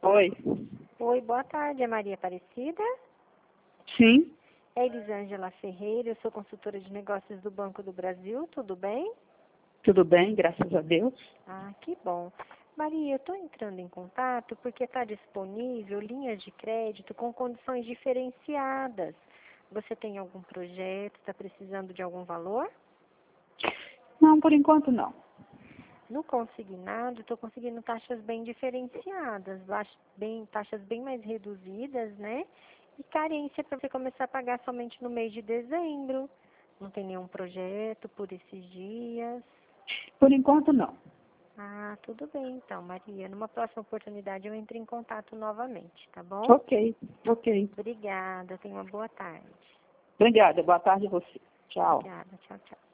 Oi. Oi, boa tarde, é Maria Aparecida? Sim, É Elisângela Ferreira, eu sou consultora de negócios do Banco do Brasil, tudo bem? tudo bem, graças a Deus. Ah, que bom. Maria, eu estou entrando em contato porque está disponível linhas de crédito com condições diferenciadas. Você tem algum projeto, está precisando de algum valor? Não, por enquanto não. No consignado, estou conseguindo taxas bem diferenciadas, taxas bem mais reduzidas, né? E carência para você começar a pagar somente no mês de dezembro. Não tem nenhum projeto por esses dias. Por enquanto não. Ah, tudo bem então, Maria. Numa próxima oportunidade eu entro em contato novamente, tá bom? Ok. Obrigada, tenha uma boa tarde. Obrigada, boa tarde a você. Tchau. Obrigada, tchau, tchau.